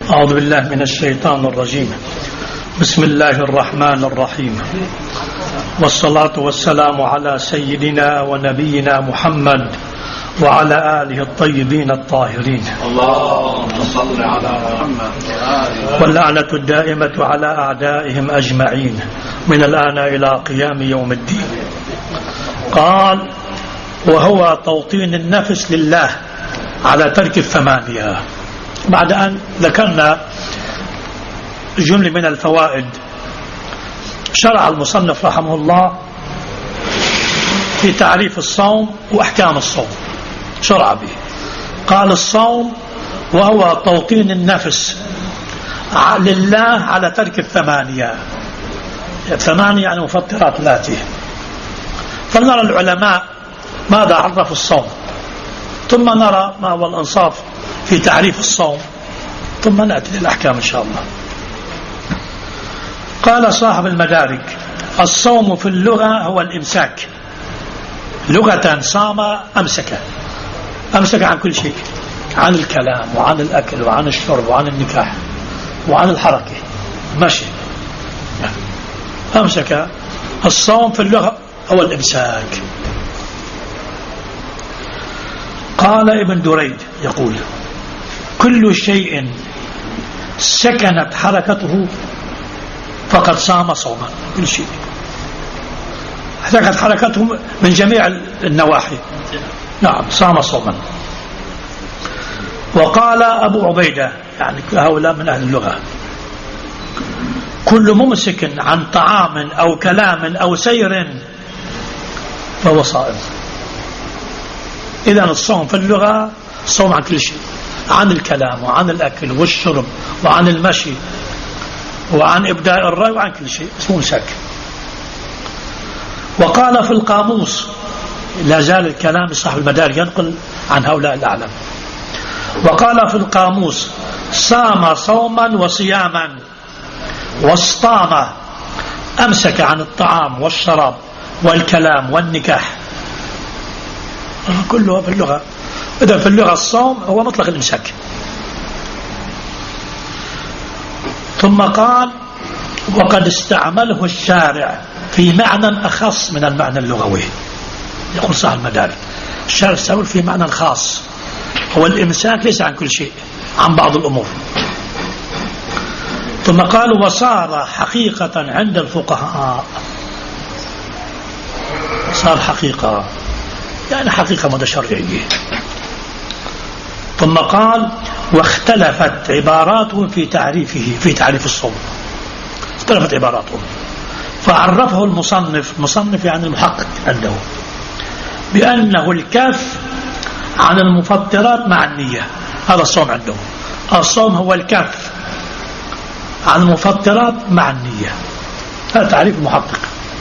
أعوذ بالله من الشيطان الرجيم. بسم الله الرحمن الرحيم، والصلاة والسلام على سيدنا ونبينا محمد وعلى آله الطيبين الطاهرين. اللهم صل على محمد. واللعنة الدائمة على أعدائهم أجمعين من الآن إلى قيام يوم الدين. قال: وهو توطين النفس لله على ترك الثمانية. بعد أن ذكرنا جملة من الفوائد، شرع المصنف رحمه الله في تعريف الصوم وأحكام الصوم. شرع به، قال: الصوم وهو توطين النفس لله على ترك الثمانية. الثمانية يعني مفطرات ذاته. فلنرى العلماء ماذا عرفوا الصوم، ثم نرى ما هو الإنصاف في تعريف الصوم، ثم نأتي للأحكام إن شاء الله. قال صاحب المدارك: الصوم في اللغة هو الإمساك. لغة صام أمسك عن كل شيء، عن الكلام وعن الأكل وعن الشرب وعن النكاح وعن الحركة ماشي. أمسك. الصوم في اللغة هو الإمساك. قال ابن دريد يقول: كل شيء سكنت حركته فقد صام صوما. كل شيء سكنت حركته من جميع النواحي، نعم، صام صوما. وقال أبو عبيدة، يعني هؤلاء من أهل اللغة: كل ممسك عن طعام أو كلام أو سير فهو صائم. إذن الصوم في اللغة صوم عن كل شيء، عن الكلام وعن الأكل والشرب وعن المشي وعن إبداء الرأي وعن كل شيء، اسمه مساك. وقال في القاموس، لا زال الكلام صاحب المدارك ينقل عن هؤلاء الأعلم، وقال في القاموس: صام صوما وصياما واصطام، أمسك عن الطعام والشراب والكلام والنكاح، كله في اللغة. إذا في اللغة الصوم هو مطلق الإمساك. ثم قال: وقد استعمله الشارع في معنى أخص من المعنى اللغوي. يقول صاحب المدارك: الشارع استعمله في معنى خاص، هو الإمساك ليس عن كل شيء، عن بعض الأمور. ثم قال: وصار حقيقة عند الفقهاء. صار حقيقة يعني حقيقة متشرعية. ثم قال: واختلفت عباراتهم في تعريفه، في تعريف الصوم. اختلفت عباراتهم، فعرفه المصنف يعني المحقق عنده بأنه الكف عن المفطرات مع النية. هذا الصوم عنده. الصوم هو الكف عن المفطرات مع النية. هذا تعريف المحقق.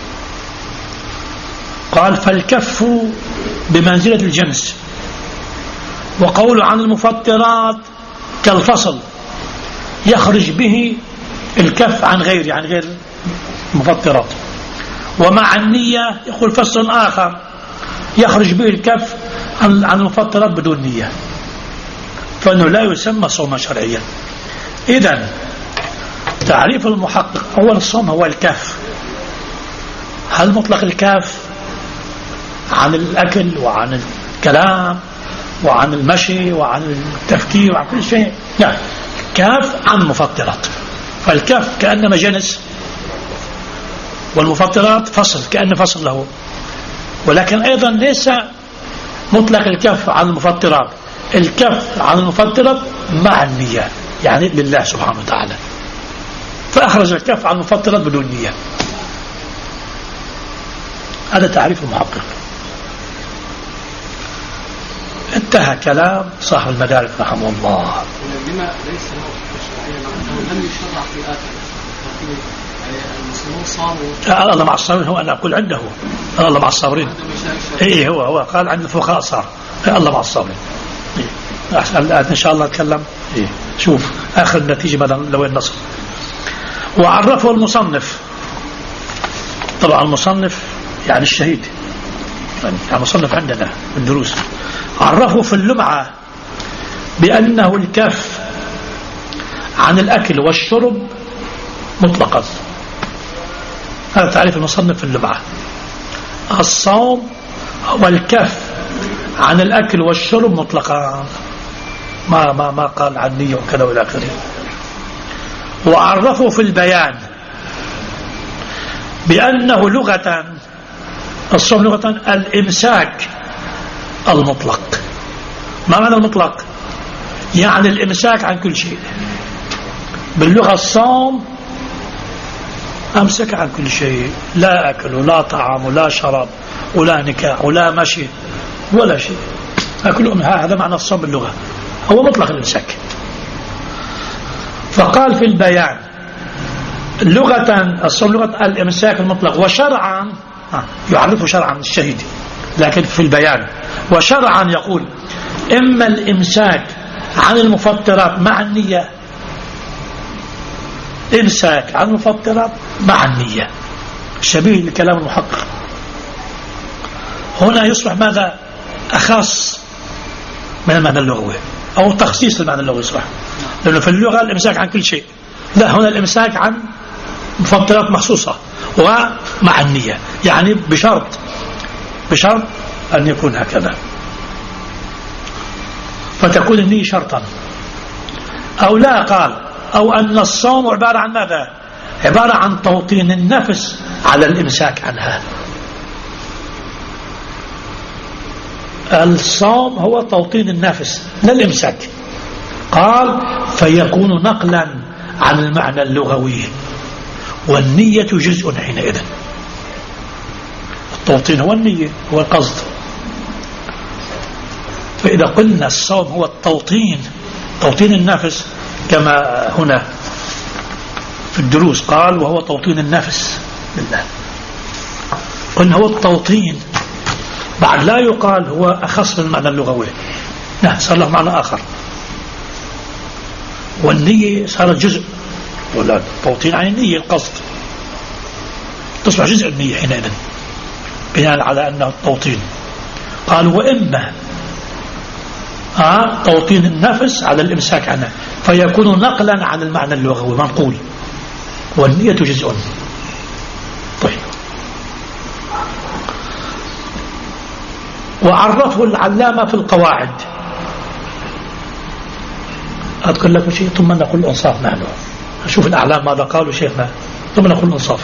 قال: فالكف بمنزلة الجنس، وقول عن المفطرات كالفصل يخرج به الكف عن غير، يعني غير المفطرات. ومع النية يقول فصل آخر يخرج به الكف عن المفطرات بدون نية، فإنه لا يسمى صوما شرعيا. إذن تعريف المحقق: أول الصوم هو الكف. هل مطلق الكف عن الأكل وعن الكلام وعن المشي وعن التفكير وعن كل شيء؟ لا، كاف عن المفطرات. فالكف كأنما جنس، والمفطرات فصل كأن فصل له. ولكن أيضا ليس مطلق الكف عن المفطرات، الكف عن المفطرات مع النية، يعني لله سبحانه وتعالى، فأخرج الكف عن المفطرات بدون نية. هذا تعريف المحقق. انتهى كلام صاحب المدارك رحمه الله. لما ليس شرعيا لم يشرع في آخر المسلمون صاموا. الله مع الصابرين، هو أنا أقول عنده الله مع الصابرين. إيه هو قال عند الفقهاء صار الله مع الصابرين. الآن إن شاء الله نتكلم. شوف آخر النتيجة ماذا لو النصر. وعرفه المصنف، طبعا المصنف يعني الشهيد، يعني المصنف عندنا الدروس، عرفه في اللمعة بأنه الكف عن الأكل والشرب مطلقا. هذا تعريف المصنف في اللمعة. الصوم هو الكف عن الأكل والشرب مطلقا، ما قال عن نية وكذا والى آخره. وعرفوا في البيان بأنه لغة، الصوم لغة الإمساك المطلق. ما معنى المطلق؟ يعني الإمساك عن كل شيء. باللغة الصوم أمسك عن كل شيء، لا أكل ولا طعام ولا شراب ولا نكاح ولا مشي ولا شيء. هذا معنى الصوم باللغة، هو مطلق الإمساك. فقال في البيان لغة الصوم لغة الإمساك المطلق، وشرعا يعرفه شرعا الشهيد، لكن في البيان وشرعا يقول إما الإمساك عن المفطرات مع النية، إمساك عن المفطرات مع النية، شبيه لكلام المحقق. هنا يصبح ماذا؟ أخص من المعنى اللغوي، أو تخصيص المعنى اللغوي يصبح، لأنه في اللغة الإمساك عن كل شيء، لا هنا الإمساك عن مفطرات مخصوصة ومع النية، يعني بشرط أن يكون هكذا، فتكون النية شرطا. أو لا قال أو أن الصوم عبارة عن ماذا؟ عبارة عن توطين النفس على الإمساك عنها. الصوم هو توطين النفس لا الإمساك. قال فيكون نقلا عن المعنى اللغوي، والنية جزء حينئذ. التوطين هو النية، هو القصد. فإذا قلنا الصوم هو التوطين، توطين النفس كما هنا في الدروس قال وهو توطين النفس بالله، قلنا هو التوطين، بعد لا يقال هو أخص من المعنى اللغوي، لا صار له معنى آخر. والنية صارت جزء، ولا التوطين عن النية القصد، تصبح جزء النية حينئذ بناء على أنه التوطين. قال وإما توطين النفس على الإمساك عنه، فيكون نقلا عن المعنى اللغوي منقول، والنية جزء. طيب، وعرفه العلامة في القواعد. أذكر لكم شيء ثم نقول الإنصاف. نحن نشوف الأعلام ماذا قالوا شيخنا ثم نقول الإنصاف.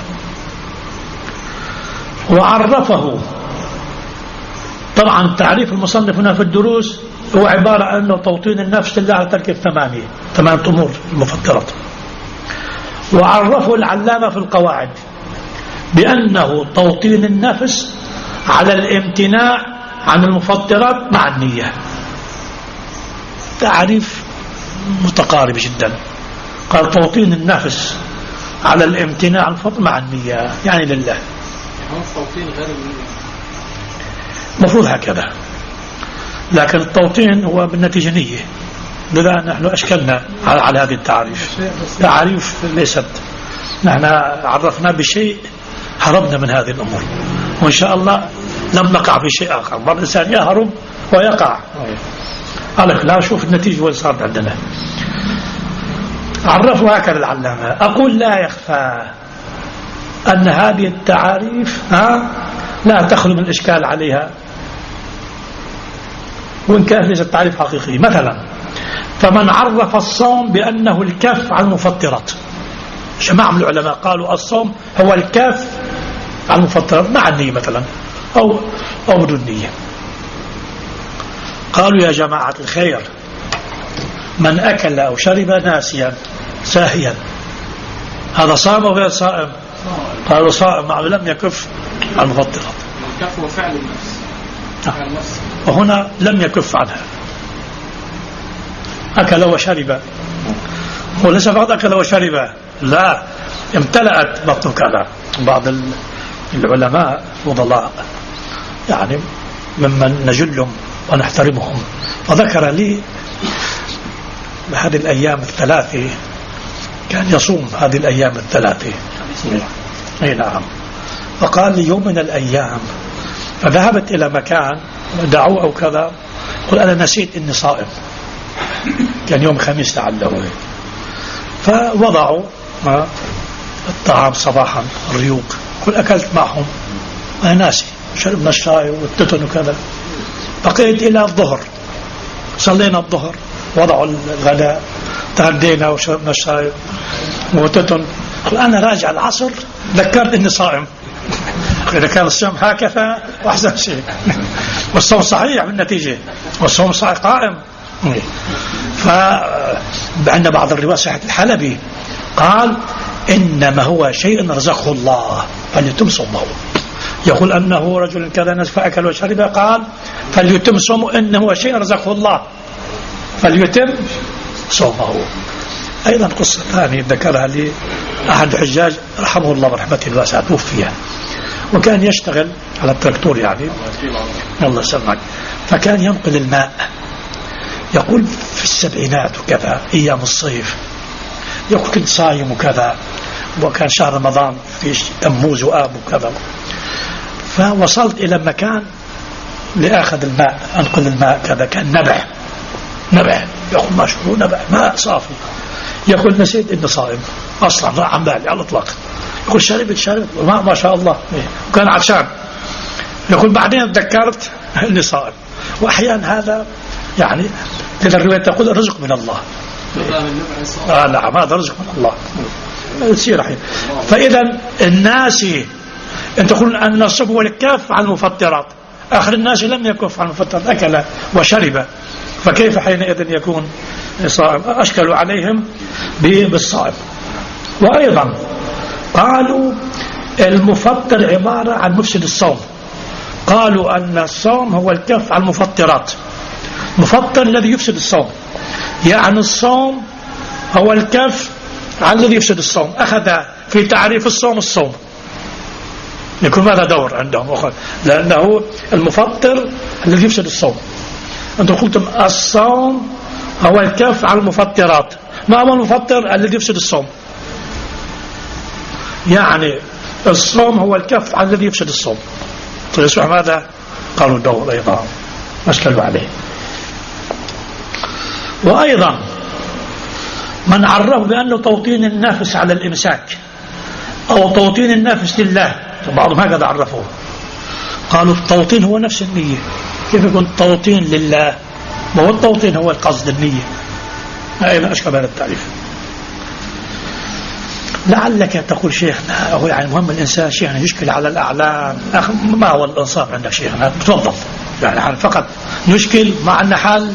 وعرفه، طبعا تعريف المصنف هنا في الدروس هو عبارة عن أنه توطين النفس لله على ترك ثمانية أمور المفطرات. وعرفه العلامة في القواعد بأنه توطين النفس على الامتناع عن المفطرات مع النية. تعريف متقارب جدا. قال توطين النفس على الامتناع عن المفطرات مع النية، يعني لله. التوطين غير النية مفروض هكذا، لكن التوطين هو بالنتيجة نية. لذا نحن أشكلنا على هذه التعريف. تعريف ليست، نحن عرفنا بشيء هربنا من هذه الأمور، وإن شاء الله لم نقع في شيء آخر. بعض الإنسان يهرب ويقع. قالك لا، شوف النتيجة وين صارت عندنا. عرفوا هكذا العلامة. أقول لا يخفى أن هذه التعاريف لا تخلو من الإشكال عليها، وإن كان ليس التعريف حقيقي. مثلا فمن عرف الصوم بأنه الكف عن المفطرات، جماعة من العلماء قالوا الصوم هو الكف عن المفطرات مع النية مثلا أو بدون نية. قالوا يا جماعة الخير، من أكل أو شرب ناسيا ساهيا هذا صائم أو غير صائم؟ قالوا صائم، مع لم يكف عن المفطرات. الكف هو فعل النفس، وهنا لم يكف عنها، أكل وشرب. وليس فقط أكل وشرب، لا، امتلأت بطنك. على بعض العلماء الفضلاء يعني ممن نجلهم ونحترمهم، وذكر لي هذه الأيام الثلاثة كان يصوم هذه الأيام الثلاثة. أي نعم. فقال لي يوم من الأيام فذهبت إلى مكان دعوه أو كذا، قل أنا نسيت إني صائم، كان يوم خميس لعله، فوضعوا الطعام صباحا، الريوق، قل أكلت معهم، أنا ناسي، شربنا الشاي والتتن وكذا. بقيت إلى الظهر، صلينا الظهر، وضعوا الغداء، تغدينا وشربنا الشاي والتتن. أنا راجع العصر ذكرت إني صائم. إذا كان الصيام هكذا وأحسن شيء. والصوم صحيح بالنتيجة، والصوم صحيح قائم. فعند بعض الروايات صحيح الحلبي قال إنما هو شيء رزقه الله فليتم صومه. يقول أنه رجل كذا نزف فأكل وشرب، قال فليتم صومه، إنه هو شيء رزقه الله فليتم صومه. أيضا قصة ثانية ذكرها لي أحد الحجاج رحمه الله برحمته الواسعة، توفي وكان يشتغل على التراكتور يعني، الله يسلمك، فكان ينقل الماء. يقول في السبعينات وكذا أيام الصيف، يقول كنت صايم وكذا، وكان شهر رمضان في تموز وآب وكذا، فوصلت إلى مكان لأخذ الماء، أنقل الماء كذا، كان نبع، يقول ما شو نبع ماء صافي. يقول نسيت إني صائم أصلا، راح عن بالي على الإطلاق. يقول شربت ما شاء الله، وكان عطشان. يقول بعدين تذكرت إني صائم. وأحيانا هذا يعني كذا الرواية تقول الرزق من الله. نعم هذا رزق من الله يصير الحين. فإذا الناس أن تقول أن الصوم هو الكف عن المفطرات، آخر الناس لم يكف عن المفطرات، أكل وشرب، فكيف حينئذ يكون صائم؟ أشكلوا عليهم بالصائم. وأيضا قالوا المفطر عبارة عن مفسد الصوم. قالوا أن الصوم هو الكف عن المفطرات، مفطر الذي يفسد الصوم، يعني الصوم هو الكف عن الذي يفسد الصوم. أخذ في تعريف الصوم يكون هذا دور عندهم، لأنه المفطر الذي يفسد الصوم. أنتم قلتم الصوم هو الكف عن المفطرات، ما هو المفطر الذي يفسد الصوم؟ يعني الصوم هو الكف عن الذي يفسد الصوم. فيصبح ماذا؟ قالوا دور أيضا أشكلوا عليه. وأيضا من عرف بأنه توطين النفس على الإمساك أو توطين النفس لله، بعضهم هكذا عرفوه، قالوا التوطين هو نفس النية. كيف يكون توطين لله؟ ما هو التوطين هو القصد النية. أيضا أشكل هذا التعريف. لعلك تقول شيخنا هو يعني مهم الإنسان شيخنا يشكل على الأعلام، ما هو الإنصاف عندك شيخنا؟ تفضل يعني فقط نشكل مع أن حال.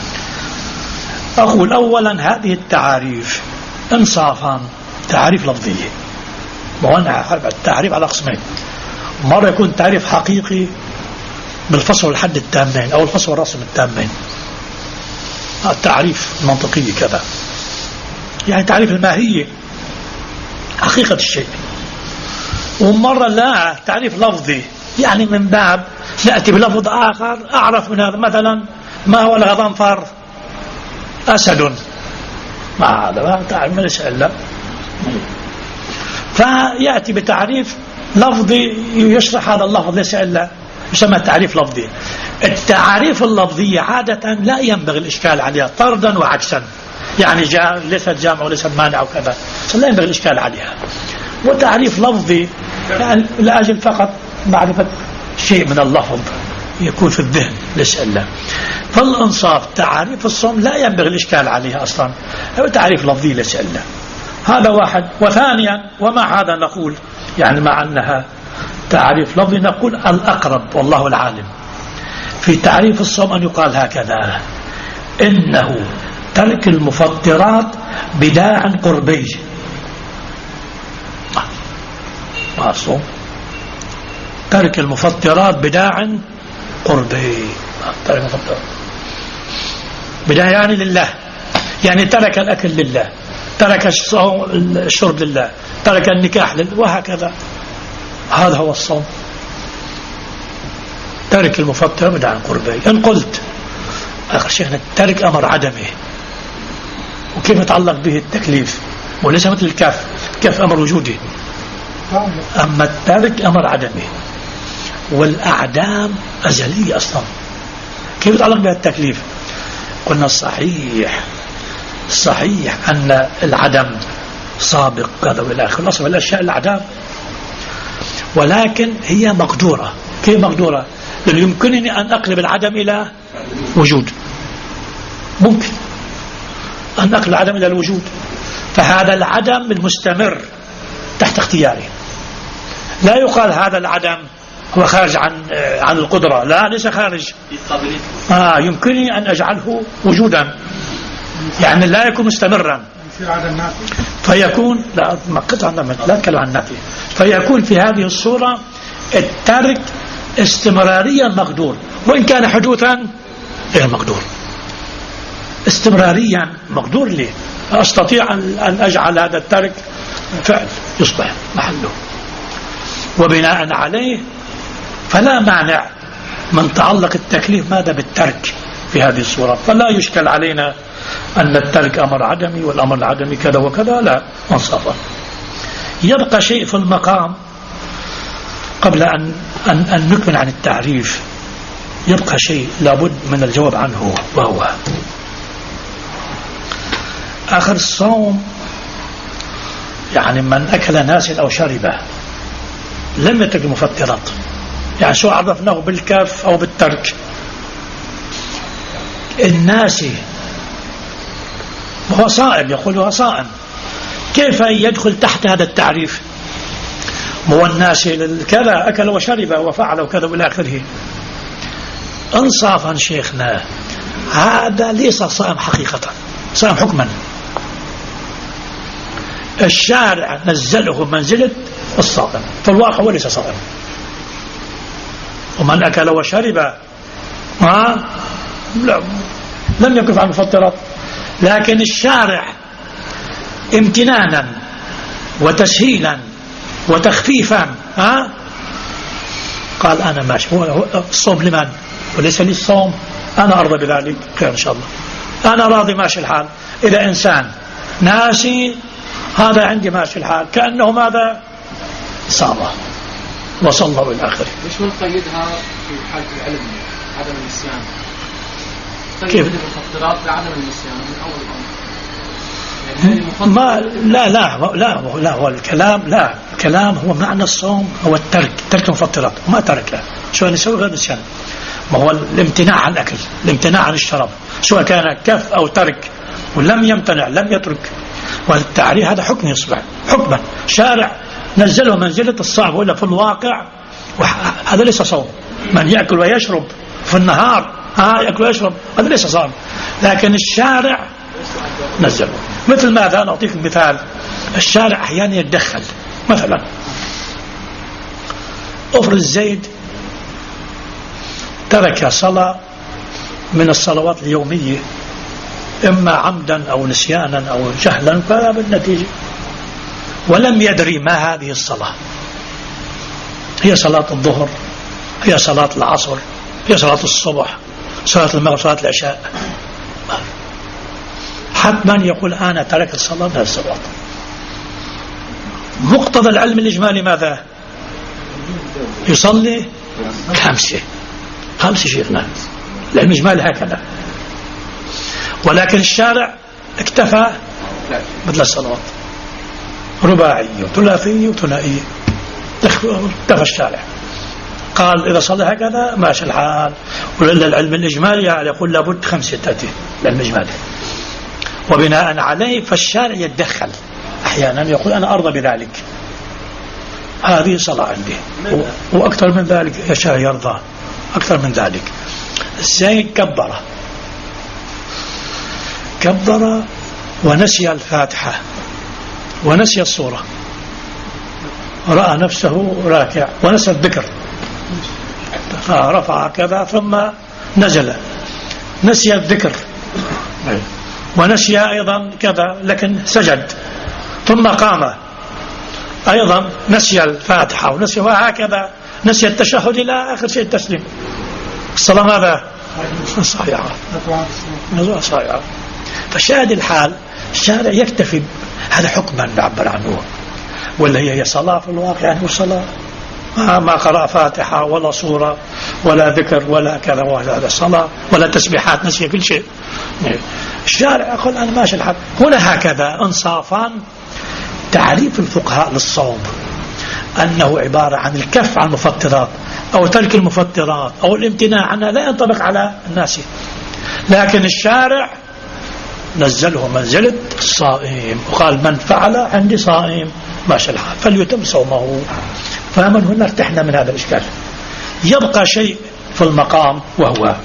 أقول أولا هذه التعاريف إنصافا تعريف لفظية، وأنا التعريف على قسمين، مرة يكون تعريف حقيقي بالفصل والحد التامين أو الفصل والرسم التامين، التعريف المنطقي كذا، يعني تعريف الماهية حقيقة الشيء. ومرة لا تعريف لفظي، يعني من باب نأتي بلفظ آخر أعرف من هذا، مثلا ما هو الغضنفر؟ أسد، ما هذا تعريف من الأسئلة، فيأتي بتعريف لفظي يشرح هذا اللفظ ليس إلا يسمى تعريف لفظي. التعريف اللفظية عادة لا ينبغي الإشكال عليها طردا وعكسا، يعني ليست جامع وليست مانع وكذا، لا ينبغي الإشكال عليها. وتعريف لفظي يعني لأجل فقط معرفة شيء من اللفظ يكون في الذهن ليس إلا. فالإنصاف تعريف الصوم لا ينبغي الإشكال عليها أصلا، هو تعريف لفظي ليس إلا. هذا واحد. وثانيا ومع هذا نقول يعني مع أنها تعريف لفظي نقول الأقرب والله العالم في تعريف الصوم أن يقال هكذا: إنه ترك المفطرات بداع قربي. ما الصوم ترك المفطرات بداع قربي، ترك المفطرات بداع يعني لله، يعني ترك الأكل لله، ترك الشرب لله، ترك النكاح لله، وهكذا. هذا هو الصوم، ترك المفطر بداع قربي. إن قلت أخي شيخنا الترك أمر عدمي، وكيف يتعلق به التكليف؟ وليس مثل الكاف، الكاف أمر وجودي، أما الترك أمر عدمي، والأعدام أزلية أصلا، كيف يتعلق بها التكليف؟ قلنا الصحيح صحيح أن العدم سابق كذا والى آخره، الأصل الأشياء الأعدام، ولكن هي مقدورة. كيف مقدورة؟ لأن يمكنني أن أقلب العدم إلى وجود، ممكن أن أقلب العدم إلى الوجود، فهذا العدم المستمر تحت اختياري. لا يقال هذا العدم هو خارج عن القدرة، لا، ليس خارج، يمكنني أن أجعله وجودا، يعني لا يكون مستمرا، فيكون لا أتكلم عن نافي، فيكون في هذه الصورة الترك استمراريا مقدور، وإن كان حدوثا غير مقدور. استمراريا مقدور لي، أستطيع أن أجعل هذا الترك فعل يصبح محله، وبناء عليه فلا مانع من تعلق التكليف ماذا بالترك في هذه الصورة، فلا يشكل علينا أن الترك أمر عدمي والأمر العدمي كذا وكذا، لا، انصافا. يبقى شيء في المقام قبل أن نكمل عن التعريف، يبقى شيء لابد من الجواب عنه، وهو آخر الصوم، يعني من أكل ناسا أو شرب لم يترك المفطرات، يعني شو عرفناه بالكف أو بالترك؟ الناسي وهو صائم، يقول هو صائم، كيف يدخل تحت هذا التعريف؟ هو الناسي كذا أكل وشرب وفعل وكذا إلى آخره. انصافا شيخنا، هذا ليس صائم حقيقة، صائم حكما. الشارع نزله منزلة الصائم، فالواقع هو ليس صائم. ومن أكل وشرب لم يكف عن المفطرات، لكن الشارع امتنانا وتسهيلا وتخفيفا قال أنا ماشي، هو الصوم لمن وليس لي الصوم، أنا أرضى بذلك، خير إن شاء الله، أنا راضي ماشي الحال. إذا إنسان ناسي هذا عندي ماشي الحال، كأنه ماذا صام وصلى إلى آخره. مش بنقيدها في حالة العلم عدم النسيان، كيف المفطرات بعدم النسيان من أول الأمر، يعني لا هو الكلام، لا، الكلام هو معنى الصوم هو ترك المفطرات، وما تركها شو نسوي غير نسيان، ما هو الامتناع عن الأكل، الامتناع عن الشراب، سواء كان كف أو ترك، ولم يمتنع لم يترك، والتعريف هذا حكم يصبح حكما، شارع نزله منزلة الصعب، وإلا في الواقع هذا ليس صوم. من يأكل ويشرب في النهار يأكل ويشرب هذا ليس صوم، لكن الشارع نزله. مثل ماذا؟ نعطيك مثال، الشارع أحيانا يتدخل، مثلا أفرض زيد ترك صلاة من الصلوات اليومية، إما عمدا أو نسيانا أو جهلا، فبالنتيجة ولم يدري ما هذه الصلاة، هي صلاة الظهر، هي صلاة العصر، هي صلاة الصبح، صلاة المغرب، صلاة العشاء، حتما يقول أنا ترك الصلاة من الصلاة. مقتضى العلم الإجمالي ماذا؟ يصلي خمسة شيخنا، العلم الإجمالي هكذا، ولكن الشارع اكتفى مثل الصلوات رباعية وثلاثية وثنائية، اكتفى الشارع، قال إذا صلى هكذا ماشي الحال. ولأن العلم الإجمالي يعني يقول لابد 5 تأتي العلم الإجمالي، وبناء عليه فالشارع يتدخل أحيانا، يقول أنا أرضى بذلك، هذه صلاة عندي، وأكثر من ذلك الشارع يرضى أكثر من ذلك. الزيد كبر ونسي الفاتحة ونسي الصورة، رأى نفسه راكع ونسى الذكر، رفع كذا ثم نزل، نسي الذكر ونسي أيضا كذا، لكن سجد ثم قام أيضا، نسي الفاتحة ونسي، وهكذا نسي التشهد إلى آخر شيء التسليم. الصلاة ماذا؟ صحيحة. فشاهد الحال الشارع يكتفي هذا حكما نعبر عنه، ولا هي صلاة في الواقع، يعني صلاة ما قرأ فاتحة ولا صورة ولا ذكر ولا كذا ولا صلاة ولا تسبيحات، نسي كل شيء. الشارع يقول أنا ماشي الحال. هنا هكذا انصافان. تعريف الفقهاء للصوم أنه عبارة عن الكف عن المفطرات أو ترك المفطرات أو الامتناع عنها، لا ينطبق على الناس، لكن الشارع نزله منزلة الصائم وقال من فعل عندي صائم ماشي الحال فليتم صومه. فمن هنا ارتحنا من هذا الإشكال. يبقى شيء في المقام وهو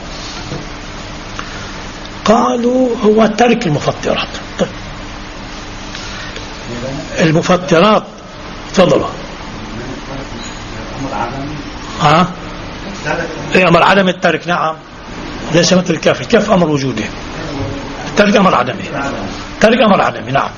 قالوا هو ترك المفطرات. طيب المفطرات تفضلوا. أمر عدم الترك. نعم ليس مثل الكف. الكف أمر وجوده، الترك أمر عدمي. ترك أمر عدمي. نعم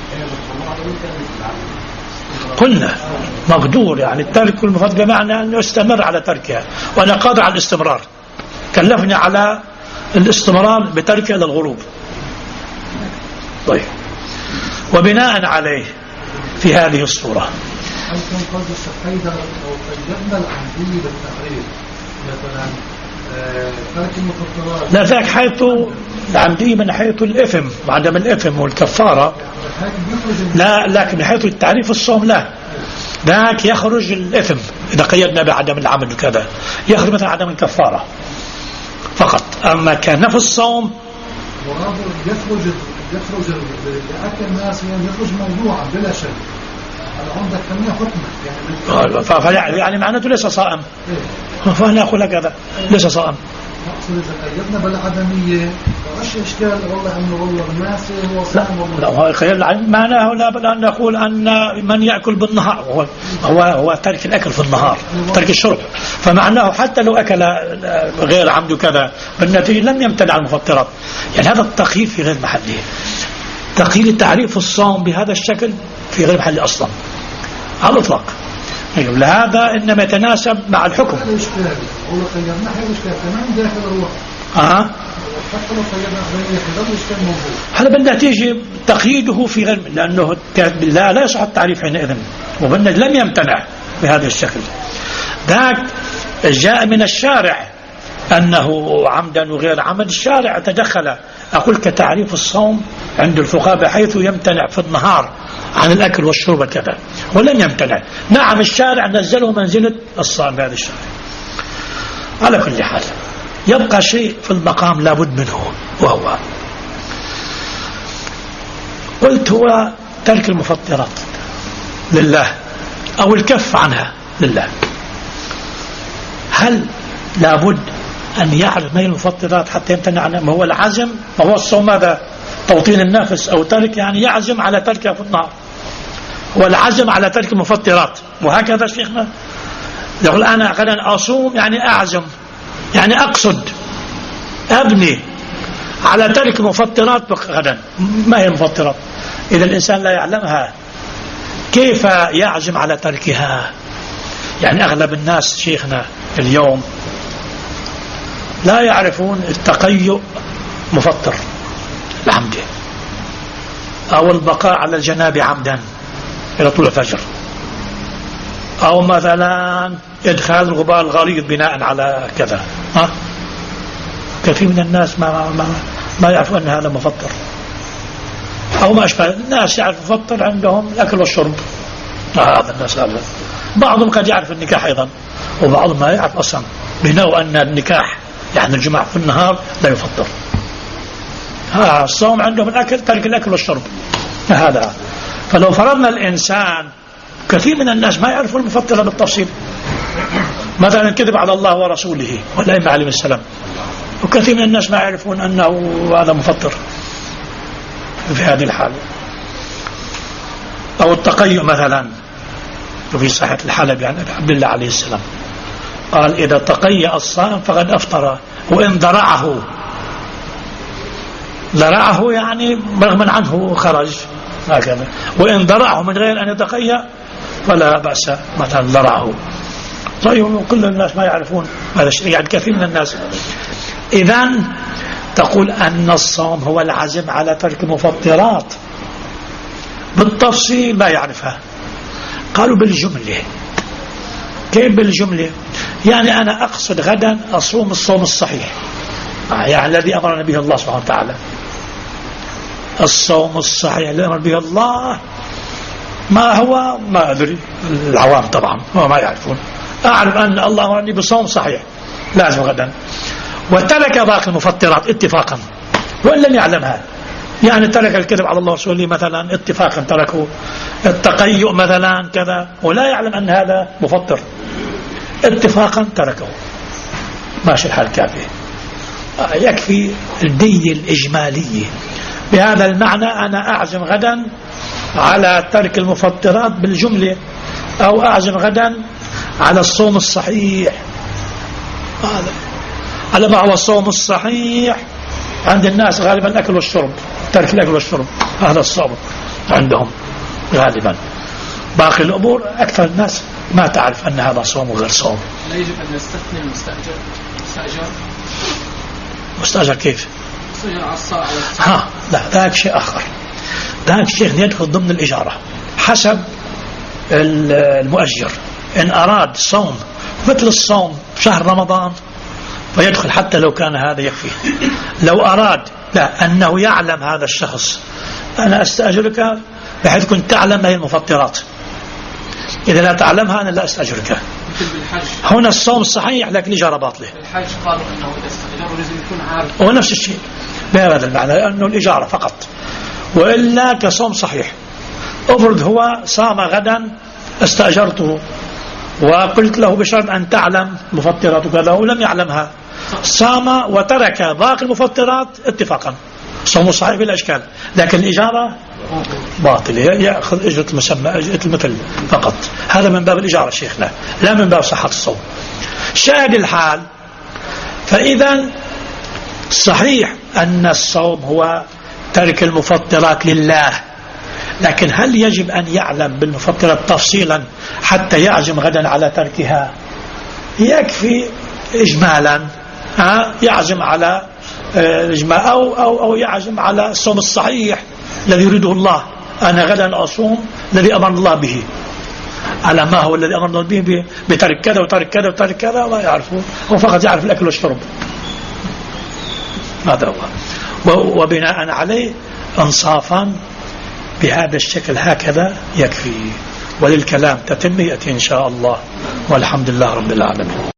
قلنا مقدور، يعني الترك المفطر بمعنى أنه يستمر على تركها، وأنا قادر على الاستمرار، كلفني على الاستمرار بتركها إلى الغروب. طيب وبناء عليه في هذه الصورة هل كان قد الشقيدة أو قيدنا العمدية بالتحرير مثلا ترك المفطرات؟ لا ذاك حيث العمدية من حيث الإثم وعدم الإثم والكفارة، لا لكن من حيث التعريف الصوم لا، ذاك يخرج الإثم إذا قيدنا بعدم العمل وكذا، يخرج مثلا عدم الكفارة فقط. أما كان في الصوم يخرج لأكل الناس، يعني يخرج موضوعا بلا شك. عندك كمية حكمة يعني معناته ليس صائم. فأنا أقول لك هذا ليس صائم. أقصد إذا قيدنا بالعدمية فمش إشكال والله أنه والله الناس هو صائم. لا معناه لا أن نقول أن من يأكل بالنهار هو ترك الأكل في النهار، ترك الشرب، فمعناه حتى لو أكل غير عمد كذا بالنتيجة لم يمتنع المفطرات. يعني هذا التقييد في غير محله. تقييد تعريف الصوم بهذا الشكل في غير محله أصلا على الإطلاق. لهذا إنما يتناسب مع الحكم. هذا بالنتيجة تقييده في غير، لأنه لا يصح التعريف حينئذ، وبالنتيجة لم يمتنع بهذا الشكل. ذاك جاء من الشارع أنه عمدا وغير عمد، الشارع تدخل. أقول كتعريف الصوم عند الفقهاء بحيث يمتنع في النهار عن الأكل والشرب كذا، ولم يمتنع. نعم الشارع نزله منزلة الصائم بهذا الشارع. على كل حال يبقى شيء في المقام لابد منه، وهو قلت هو ترك المفطرات لله أو الكف عنها لله. هل لابد أن يعرف ما هي المفطرات حتى يمتنع عنها؟ ما هو العزم، ما هو الصوم هذا توطين النفس أو ترك، يعني يعزم على تركها في النهار، والعزم على ترك المفطرات. وهكذا شيخنا يقول أنا غدا أصوم، يعني أعزم، يعني أقصد أبني على ترك المفطرات غدا. ما هي المفطرات؟ إذا الإنسان لا يعلمها كيف يعزم على تركها؟ يعني أغلب الناس شيخنا اليوم لا يعرفون التقيؤ مفطر العمد، أو البقاء على الجناب عمدا إلى طلوع الفجر، أو مثلا إدخال الغبار الغليظ بناء على كذا. كثير من الناس ما يعرفون أن هذا مفطر، أو ما أشبه. الناس يعرف مفطر عندهم الأكل والشرب، هذا الناس هذا. بعضهم قد يعرف النكاح أيضا، وبعضهم ما يعرف أصلا، بناء أن النكاح يعني الجماع في النهار لا يفطر. الصوم عندهم الأكل، ترك الأكل والشرب هذا. فلو فرضنا الإنسان، كثير من الناس ما يعرفون المفطر بالتفصيل، مثلا كذب على الله ورسوله والأئمة عليهم السلام، وكثير من الناس ما يعرفون أنه هذا مفطر في هذه الحالة. أو التقيؤ مثلا في صحيح الحلبي عن عبد الله عليه السلام قال إذا تقيأ الصائم فقد أفطر وإن ذرعه يعني رغما عنه خرج هكذا، وإن ذرعه من غير أن يتقيأ فلا بأس مثلا ذرعه. طيب كل الناس ما يعرفون هذا الشيء، يعني كثير من الناس. إذن تقول أن الصوم هو العزم على ترك المفطرات بالتفصيل ما يعرفها. قالوا بالجملة كيف بالجملة؟ يعني أنا أقصد غدا أصوم الصوم الصحيح، يعني الذي أمرنا به الله سبحانه وتعالى. الصوم الصحيح الذي أمر به الله ما هو؟ ما أدري، العوام طبعا ما يعرفون. أعرف أن الله أمرني بصوم صحيح لازم غدا، وترك باقي المفطرات اتفاقا وإن لم يعلمها. يعني ترك الكذب على الله ورسوله مثلا اتفاقا، تركوا التقيؤ مثلا كذا ولا يعلم أن هذا مفطر، اتفاقا تركه، ماشي الحال كافي. يكفي الدية الإجمالية. بهذا المعنى أنا أعزم غدا على ترك المفطرات بالجملة، أو أعزم غدا على الصوم الصحيح. هذا على ما هو الصوم الصحيح عند الناس غالبا الأكل والشرب، ترك الأكل والشرب، هذا الصوم عندهم غالبا. باقي الأمور أكثر الناس ما تعرف أن هذا صوم وغير صوم. لا يجب أن نستثني المستأجر. مستأجر كيف؟ مستأجر على الصاع. لا، ذاك شيء آخر. ذاك شيء يدخل ضمن الإجارة حسب المؤجر. إن أراد صوم مثل الصوم شهر رمضان فيدخل حتى لو كان هذا يكفي. لو أراد لا أنه يعلم هذا الشخص أنا أستأجرك بحيث كنت تعلم ما هي المفطرات، إذا لا تعلمها أنا لا أستأجرك. هنا الصوم صحيح لكن إجارة باطلة. الحاج قالوا أنه إذا استأجره لازم يكون عارف. ونفس الشيء بهذا المعنى، لأنه الإجارة فقط، وإلا كصوم صحيح. أفرض هو صام غدا استأجرته وقلت له بشرط أن تعلم مفطرات وكذا ولم يعلمها، صام وترك باقي المفطرات اتفاقا، صوم صحيح بلا إشكال، لكن الإجارة باطلة، يأخذ أجرة المسمى، أجرة المثل فقط. هذا من باب الإجارة شيخنا، لا من باب صحة الصوم. شاهد الحال. فإذا صحيح أن الصوم هو ترك المفطرات لله، لكن هل يجب أن يعلم بالمفطرات تفصيلا حتى يعزم غدا على تركها؟ يكفي إجمالا، يعزم على إجمال أو يعزم على الصوم الصحيح الذي يريده الله. أنا غدا أصوم الذي أمر الله به، على ما هو الذي أمر الله به بترك كذا وترك كذا وترك كذا ما يعرفه، هو فقط يعرف الأكل والشرب. هذا هو، وبناء عليه انصافا بهذا الشكل هكذا يكفي، وللكلام تتم يأتي إن شاء الله، والحمد لله رب العالمين.